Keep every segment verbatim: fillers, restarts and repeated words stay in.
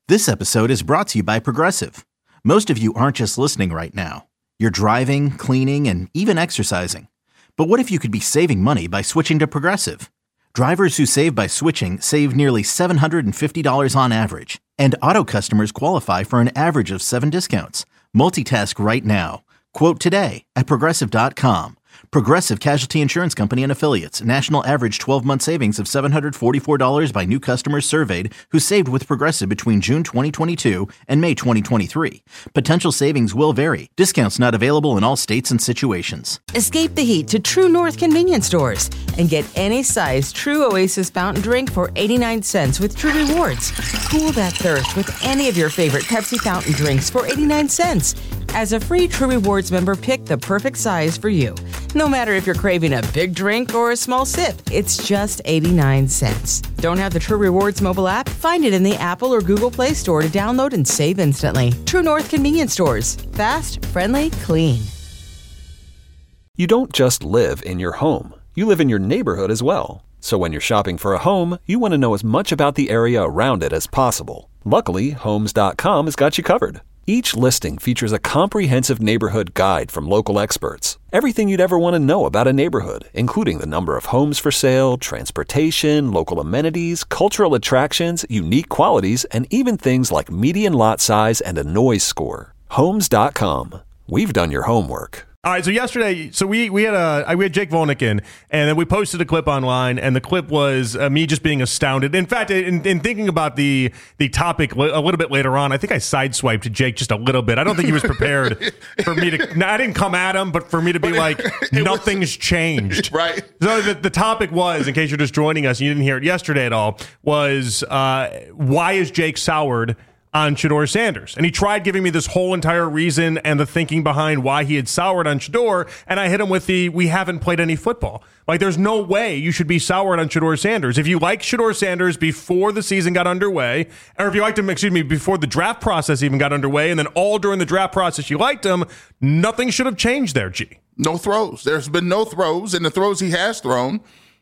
This episode is brought to you by Progressive. Most of you aren't just listening right now. You're driving, cleaning, and even exercising. But what if you could be saving money by switching to Progressive? Drivers who save by switching save nearly seven hundred fifty dollars on average. And auto customers qualify for an average of seven discounts. Multitask right now. Quote today at Progressive dot com. Progressive Casualty Insurance Company and Affiliates. National average twelve-month savings of seven hundred forty-four dollars by new customers surveyed who saved with Progressive between June twenty twenty-two and May twenty twenty-three. Potential savings will vary. Discounts not available in all states and situations. Escape the heat to True North convenience stores and get any size True Oasis fountain drink for eighty-nine cents with True Rewards. Cool that thirst with any of your favorite Pepsi fountain drinks for eighty-nine cents. As a free True Rewards member, pick the perfect size for you. No matter if you're craving a big drink or a small sip, it's just eighty-nine cents. Don't have the True Rewards mobile app? Find it in the Apple or Google Play Store to download and save instantly. True North convenience stores. Fast, friendly, clean. You don't just live in your home. You live in your neighborhood as well. So when you're shopping for a home, you want to know as much about the area around it as possible. Luckily, Homes dot com has got you covered. Each listing features a comprehensive neighborhood guide from local experts. Everything you'd ever want to know about a neighborhood, including the number of homes for sale, transportation, local amenities, cultural attractions, unique qualities, and even things like median lot size and a noise score. Homes dot com. We've done your homework. All right, so yesterday, so we we had a we had Jake Volnick in, and then we posted a clip online, and the clip was uh, me just being astounded. In fact, in, in thinking about the the topic a little bit later on, I think I sideswiped Jake just a little bit. I don't think he was prepared for me to. No, I didn't come at him, but for me to be like, nothing's was, changed. Right. So the, the topic was, in case you're just joining us and you didn't hear it yesterday at all, was uh, why is Jake soured on Shedeur Sanders? And he tried giving me this whole entire reason and the thinking behind why he had soured on Shedeur, and I hit him with the, we haven't played any football. Like, there's no way you should be soured on Shedeur Sanders. If you liked Shedeur Sanders before the season got underway, or if you liked him, excuse me, before the draft process even got underway, and then all during the draft process you liked him, nothing should have changed there, G. No throws. There's been no throws, and the throws he has thrown,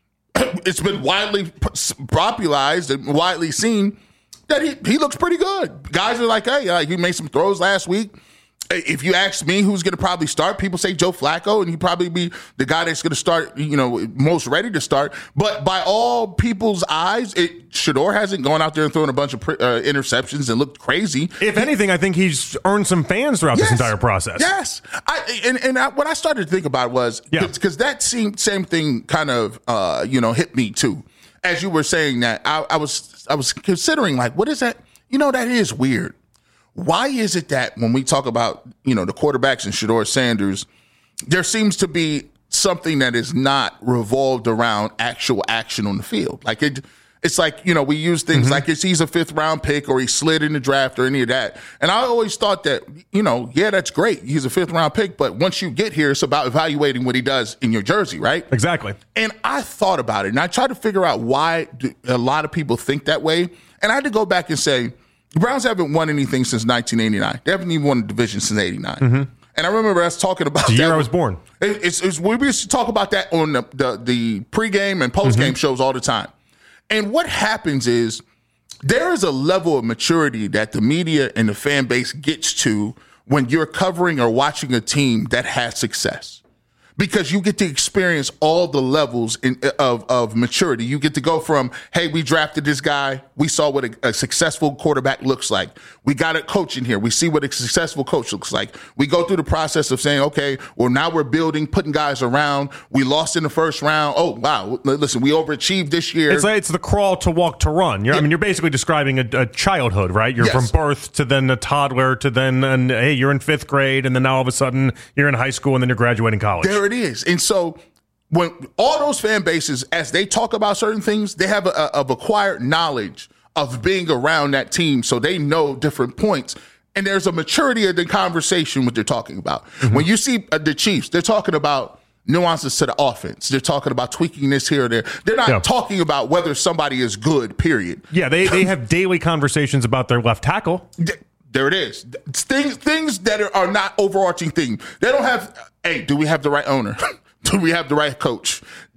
it's been widely popularized and widely seen that he, he looks pretty good. Guys are like, hey, like he made some throws last week. If you ask me who's going to probably start, people say Joe Flacco, and he'd probably be the guy that's going to start, you know, most ready to start. But by all people's eyes, it, Shedeur hasn't gone out there and thrown a bunch of uh, interceptions and looked crazy. If anything, I think he's earned some fans throughout yes, this entire process. Yes. I, and and I, what I started to think about was, because yeah. that seemed, same thing kind of, uh, you know, hit me too. As you were saying that, I, I was I was considering, like, what is that? You know, that is weird. Why is it that when we talk about, you know, the quarterbacks and Shedeur Sanders, there seems to be something that is not revolved around actual action on the field? Like, it, it's like, you know, we use things mm-hmm. like it's, he's a fifth round pick or he slid in the draft or any of that. And I always thought that, you know, yeah, that's great. He's a fifth round pick. But once you get here, it's about evaluating what he does in your jersey, right? Exactly. And I thought about it and I tried to figure out why do a lot of people think that way. And I had to go back and say, the Browns haven't won anything since nineteen eighty-nine. They haven't even won a division since eighty-nine. Mm-hmm. And I remember us talking about the that. year I was born. It, it's, it's, we used to talk about that on the, the, the pregame and postgame mm-hmm. shows all the time. And what happens is there is a level of maturity that the media and the fan base gets to when you're covering or watching a team that has success. Because you get to experience all the levels in, of, of maturity. You get to go from, hey, we drafted this guy. We saw what a, a successful quarterback looks like. We got a coach in here. We see what a successful coach looks like. We go through the process of saying, okay, well, now we're building, putting guys around. We lost in the first round. Oh, wow. Listen, we overachieved this year. It's like it's the crawl to walk to run. You're, yeah. I mean, you're basically describing a, a childhood, right? You're yes. from birth to then a toddler to then, and hey, you're in fifth grade, and then now all of a sudden you're in high school, and then you're graduating college. There it is. And so when all those fan bases, as they talk about certain things, they have a, a, of acquired knowledge of being around that team, so they know different points. And there's a maturity of the conversation what they're talking about. Mm-hmm. When you see uh, the Chiefs, they're talking about nuances to the offense. They're talking about tweaking this here or there. They're not yeah. talking about whether somebody is good, period. Yeah, they, they have daily conversations about their left tackle. There it is. Things things that are, are not overarching things. They don't have, hey, do we have the right owner? Do we have the right coach?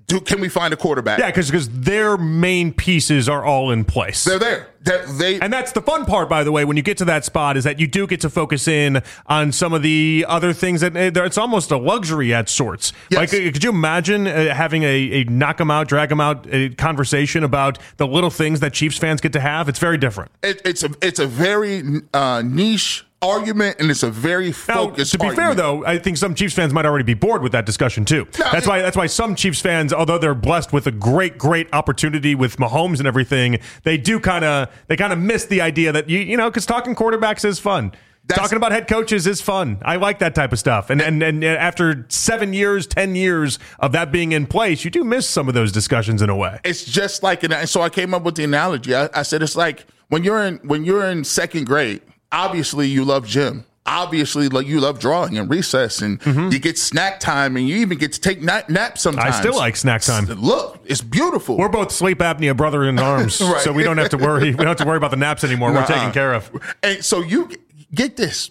Do, can we find a quarterback? Yeah, because because their main pieces are all in place. They're there. They're, they and that's the fun part, by the way, when you get to that spot, is that you do get to focus in on some of the other things that it's almost a luxury at sorts. Yes. Like, could you imagine uh, having a, a knock 'em out, drag 'em out a conversation about the little things that Chiefs fans get to have? It's very different. It, it's a it's a very uh, niche argument, and it's a very focused. Now, to be argument. fair, though, I think some Chiefs fans might already be bored with that discussion too. No, that's it, why that's why some Chiefs fans, although they're blessed with a great, great opportunity with Mahomes and everything, they do kind of they kind of miss the idea that you you know because talking quarterbacks is fun. Talking about head coaches is fun. I like that type of stuff. And, and and after seven years, ten years of that being in place, you do miss some of those discussions in a way. It's just like, an, so I came up with the analogy. I, I said it's like when you're in when you're in second grade. Obviously, you love gym. Obviously, like you love drawing and recess, and mm-hmm. you get snack time, and you even get to take nap, naps sometimes. I still like snack time. Look, it's beautiful. We're both sleep apnea brother in arms, right. So we don't have to worry. We don't have to worry about the naps anymore. Nuh-uh. We're taken care of. And so you get this: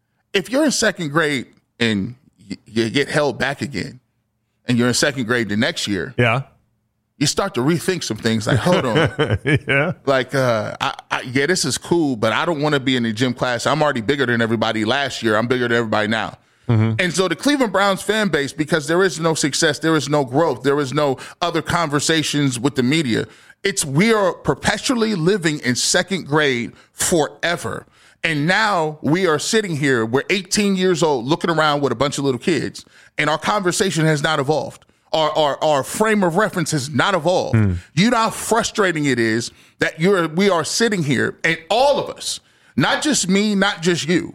if you're in second grade and you, you get held back again, and you're in second grade the next year, yeah. you start to rethink some things like, hold on. yeah. Like, uh, I, I, yeah, this is cool, but I don't want to be in the gym class. I'm already bigger than everybody last year. I'm bigger than everybody now. Mm-hmm. And so the Cleveland Browns fan base, because there is no success, there is no growth, there is no other conversations with the media. It's we are perpetually living in second grade forever. And now we are sitting here, we're eighteen years old, looking around with a bunch of little kids, and our conversation has not evolved. Our, our our frame of reference has not evolved. Mm. You know how frustrating it is that you're we are sitting here, and all of us, not just me, not just you,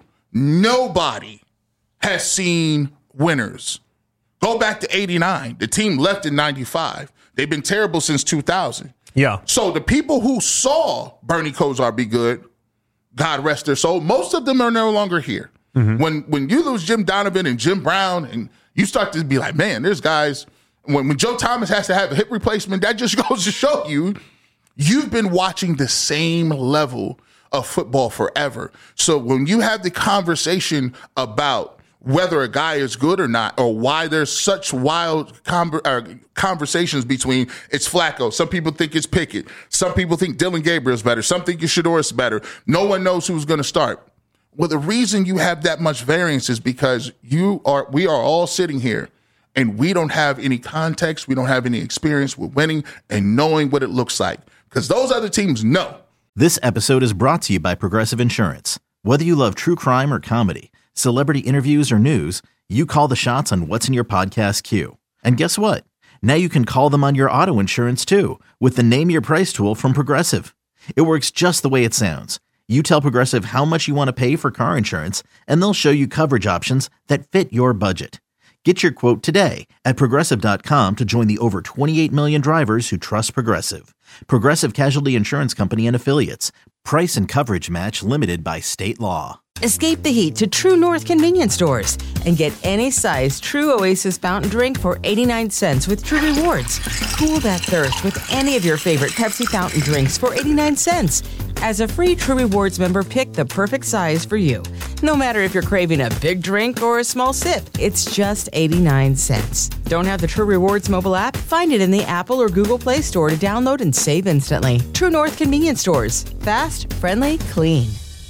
nobody has seen winners. Go back to eighty-nine. The team left in ninety-five. They've been terrible since two thousand. Yeah. So the people who saw Bernie Kosar be good, God rest their soul, most of them are no longer here. Mm-hmm. When when you lose Jim Donovan and Jim Brown, and you start to be like, man, there's guys. When, when Joe Thomas has to have a hip replacement, that just goes to show you, you've been watching the same level of football forever. So when you have the conversation about whether a guy is good or not, or why there's such wild com- uh, conversations between it's Flacco, some people think it's Pickett, some people think Dylan Gabriel's better, some think it's Shadoris better. No one knows who's going to start. Well, the reason you have that much variance is because you are, we are all sitting here, and we don't have any context. We don't have any experience with winning and knowing what it looks like, because those other teams know. This episode is brought to you by Progressive Insurance. Whether you love true crime or comedy, celebrity interviews or news, you call the shots on what's in your podcast queue. And guess what? Now you can call them on your auto insurance too with the Name Your Price tool from Progressive. It works just the way it sounds. You tell Progressive how much you want to pay for car insurance, and they'll show you coverage options that fit your budget. Get your quote today at Progressive dot com to join the over twenty-eight million drivers who trust Progressive. Progressive Casualty Insurance Company and Affiliates. Price and coverage match limited by state law. Escape the heat to True North convenience stores and get any size True Oasis fountain drink for eighty-nine cents with True Rewards. Cool that thirst with any of your favorite Pepsi fountain drinks for eighty-nine cents. As a free True Rewards member, pick the perfect size for you. No matter if you're craving a big drink or a small sip, it's just eighty-nine cents. Don't have the True Rewards mobile app? Find it in the Apple or Google Play Store to download and save instantly. True North convenience stores. Fast, friendly, clean.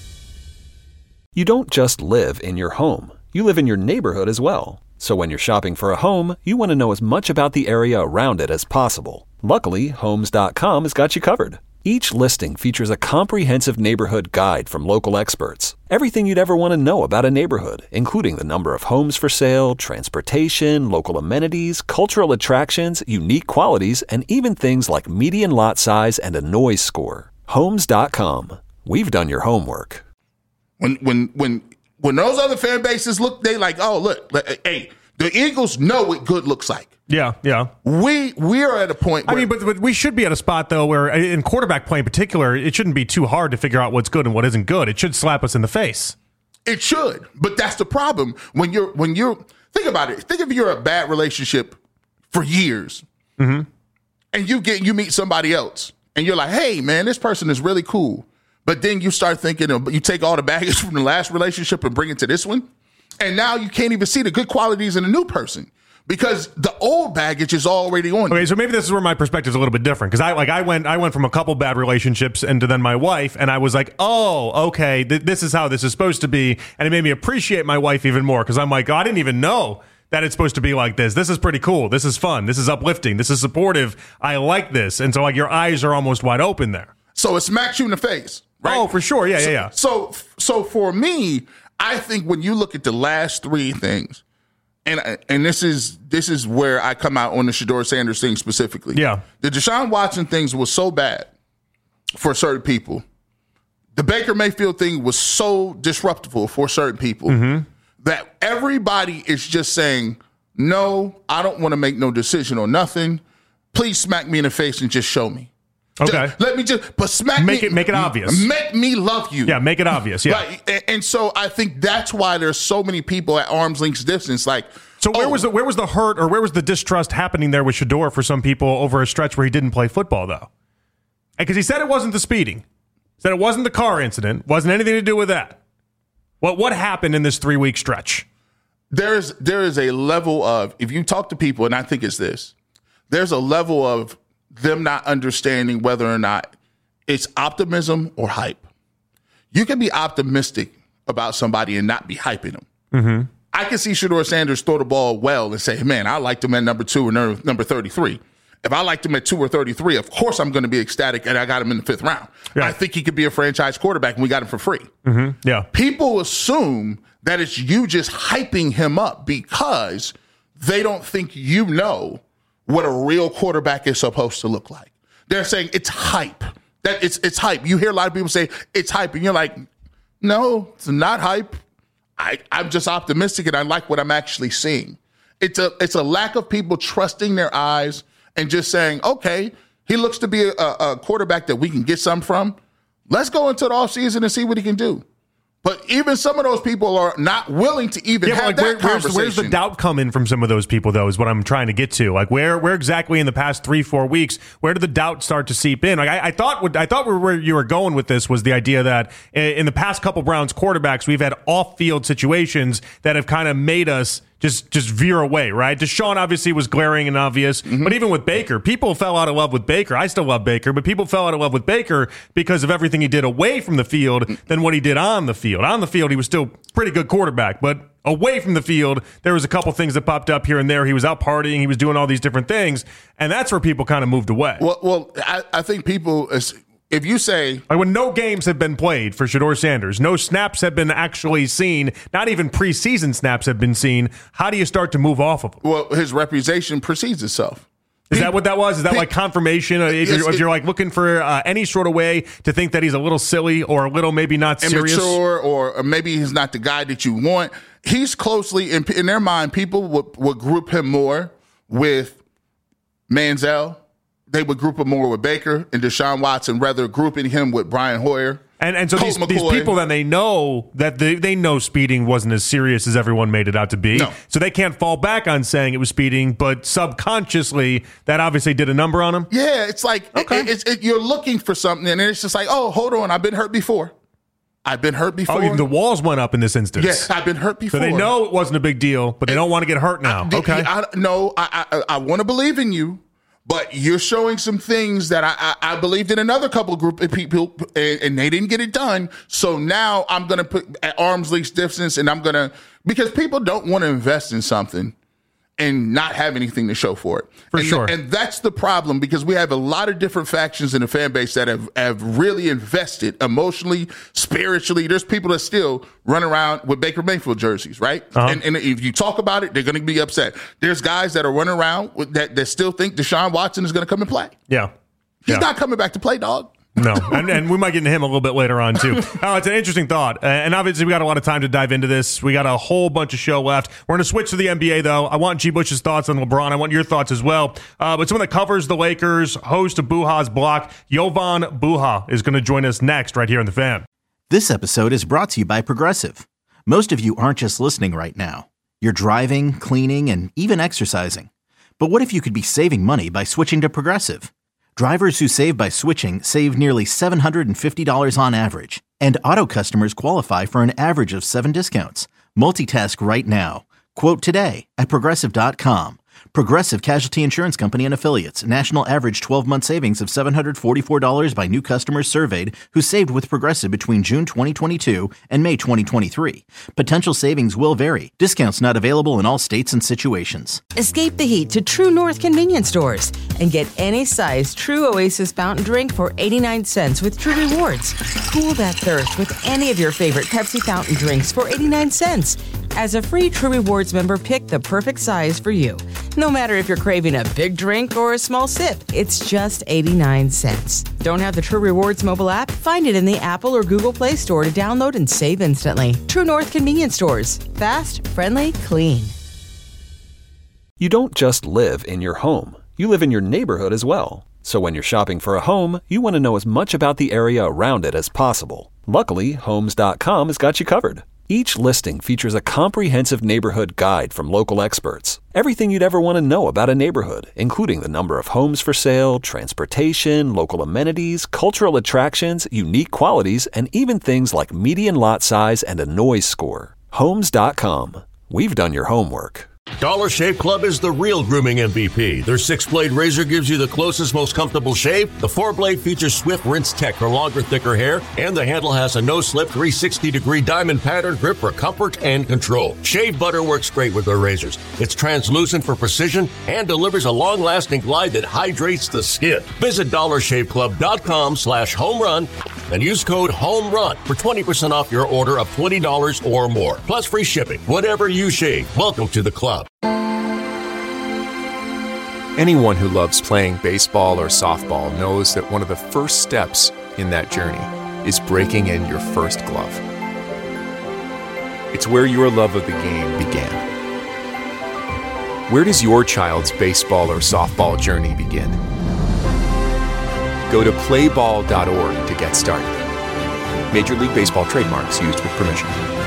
You don't just live in your home. You live in your neighborhood as well. So when you're shopping for a home, you want to know as much about the area around it as possible. Luckily, Homes dot com has got you covered. Each listing features a comprehensive neighborhood guide from local experts. Everything you'd ever want to know about a neighborhood, including the number of homes for sale, transportation, local amenities, cultural attractions, unique qualities, and even things like median lot size and a noise score. Homes dot com. We've done your homework. When when when when those other fan bases look, they like, oh, look, hey, the Eagles know what good looks like. Yeah, yeah. We we are at a point where, I mean, but, but we should be at a spot, though, where in quarterback play in particular, it shouldn't be too hard to figure out what's good and what isn't good. It should slap us in the face. It should, but that's the problem. When you're when you're think about it. Think if you're a bad relationship for years, mm-hmm. and you get you meet somebody else, and you're like, hey, man, this person is really cool. But then you start thinking, of, you take all the baggage from the last relationship and bring it to this one, and now you can't even see the good qualities in a new person. because the old baggage is already on you. Okay, so maybe this is where my perspective is a little bit different because I like I went I went from a couple bad relationships into then my wife, and I was like, oh, okay, th- this is how this is supposed to be, and it made me appreciate my wife even more because I'm like, oh, I didn't even know that it's supposed to be like this. This is pretty cool. This is fun. This is uplifting. This is supportive. I like this, and so like your eyes are almost wide open there. So it smacks you in the face, right? Oh, for sure. Yeah, so, yeah, yeah. So, so for me, I think when you look at the last three things, and and this is this is where I come out on the Shedeur Sanders thing specifically. Yeah. The Deshaun Watson things was so bad for certain people. The Baker Mayfield thing was so disruptive for certain people mm-hmm. that everybody is just saying, no, I don't want to make no decision on nothing. Please smack me in the face and just show me. Okay. Just, let me just, but smack make me. it, make it obvious. Make me love you. Yeah, make it obvious. Yeah. Right. And, and so I think that's why there's so many people at arm's length distance. Like, so where oh, was the where was the hurt or where was the distrust happening there with Shedeur for some people over a stretch where he didn't play football though? Because he said it wasn't the speeding, he said it wasn't the car incident, wasn't anything to do with that. What what happened in this three week stretch? There's there is a level of, if you talk to people, and I think it's this, there's a level of them not understanding whether or not it's optimism or hype. You can be optimistic about somebody and not be hyping them. Mm-hmm. I can see Shedeur Sanders throw the ball well and say, man, I liked him at number two or number thirty-three. If I liked him at two or thirty-three, of course I'm going to be ecstatic, and I got him in the fifth round. Yeah. I think he could be a franchise quarterback, and we got him for free. Mm-hmm. Yeah. People assume that it's you just hyping him up because they don't think you know what a real quarterback is supposed to look like. They're saying it's hype. That it's it's hype. You hear a lot of people say it's hype, and you're like, no, it's not hype. I, I'm just optimistic, and I like what I'm actually seeing. It's a it's a lack of people trusting their eyes and just saying, okay, he looks to be a, a quarterback that we can get some from. Let's go into the offseason and see what he can do. But even some of those people are not willing to even yeah, have like that where, where's, conversation. where's the doubt come in from some of those people, though, is what I'm trying to get to. Like, where where exactly in the past three, four weeks, where did the doubt start to seep in? Like, I, I thought I thought where you were going with this was the idea that in the past couple Browns quarterbacks, we've had off-field situations that have kind of made us just just veer away, right? Deshaun obviously was glaring and obvious, mm-hmm. but even with Baker, people fell out of love with Baker. I still love Baker, but people fell out of love with Baker because of everything he did away from the field than what he did on the field. On the field, he was still pretty good quarterback, but away from the field, there was a couple things that popped up here and there. He was out partying, he was doing all these different things, and that's where people kind of moved away. Well, well, I, I think people, if you say, like when no games have been played for Shedeur Sanders, no snaps have been actually seen, not even preseason snaps have been seen, how do you start to move off of him? Well, his reputation precedes itself. Is that what that was? Is that like confirmation? If you're, if you're like looking for uh, any sort of way to think that he's a little silly or a little maybe not serious? Immature, or, or maybe he's not the guy that you want. He's closely, in, in their mind, people would, would group him more with Manziel. They would group him more with Baker and Deshaun Watson, rather grouping him with Brian Hoyer. And and so these, these people, then they know that they, they know speeding wasn't as serious as everyone made it out to be. No. So they can't fall back on saying it was speeding, but subconsciously that obviously did a number on him. Yeah, it's like okay. it, it's, it, you're looking for something, and it's just like, oh, hold on, I've been hurt before. I've been hurt before. Oh, even the walls went up in this instance. Yes, I've been hurt before. So they know it wasn't a big deal, but they don't want to get hurt now. I, okay. I, no, I, I, I want to believe in you. But you're showing some things that I, I, I believed in another couple of group of people, and, and they didn't get it done. So now I'm going to put at arm's length distance, and I'm going to, because people don't want to invest in something and not have anything to show for it. For and sure. Th- and that's the problem, because we have a lot of different factions in the fan base that have, have really invested emotionally, spiritually. There's people that still run around with Baker Mayfield jerseys, right? Uh-huh. And, and if you talk about it, they're going to be upset. There's guys that are running around with, that, that still think Deshaun Watson is going to come and play. Yeah. He's yeah. not coming back to play, dog. No, and, and we might get into him a little bit later on, too. Oh, it's an interesting thought. Uh, and obviously, we got a lot of time to dive into this. We got a whole bunch of show left. We're going to switch to the N B A, though. I want G. Bush's thoughts on LeBron. I want your thoughts as well. Uh, but someone that covers the Lakers, host of Buha's block, Jovan Buha, is going to join us next right here on The Fan. This episode is brought to you by Progressive. Most of you aren't just listening right now. You're driving, cleaning, and even exercising. But what if you could be saving money by switching to Progressive? Drivers who save by switching save nearly seven hundred fifty dollars on average, and auto customers qualify for an average of seven discounts. Multitask right now. Quote today at Progressive dot com. Progressive Casualty Insurance Company and Affiliates. National average twelve-month savings of seven hundred forty-four dollars by new customers surveyed who saved with Progressive between June twenty twenty-two and May twenty twenty-three. Potential savings will vary. Discounts not available in all states and situations. Escape the heat to True North convenience stores and get any size True Oasis fountain drink for eighty-nine cents with True Rewards. Cool that thirst with any of your favorite Pepsi fountain drinks for eighty-nine cents. As a free True Rewards member, pick the perfect size for you. No matter if you're craving a big drink or a small sip, it's just eighty-nine cents. Don't have the True Rewards mobile app? Find it in the Apple or Google Play Store to download and save instantly. True North convenience stores. Fast, friendly, clean. You don't just live in your home. You live in your neighborhood as well. So when you're shopping for a home, you want to know as much about the area around it as possible. Luckily, Homes dot com has got you covered. Each listing features a comprehensive neighborhood guide from local experts. Everything you'd ever want to know about a neighborhood, including the number of homes for sale, transportation, local amenities, cultural attractions, unique qualities, and even things like median lot size and a noise score. Homes dot com. We've done your homework. Dollar Shave Club is the real grooming M V P. Their six-blade razor gives you the closest, most comfortable shave. The four-blade features Swift Rinse Tech for longer, thicker hair. And the handle has a no-slip three sixty degree diamond pattern grip for comfort and control. Shave butter works great with their razors. It's translucent for precision and delivers a long-lasting glide that hydrates the skin. Visit dollar shave club dot com slash home run and use code HOMERUN for twenty percent off your order of twenty dollars or more. Plus free shipping. Whatever you shave, welcome to the club. Anyone who loves playing baseball or softball knows that one of the first steps in that journey is breaking in your first glove. It's where your love of the game began. Where does your child's baseball or softball journey begin? Go to play ball dot org to get started. Major League Baseball trademarks used with permission.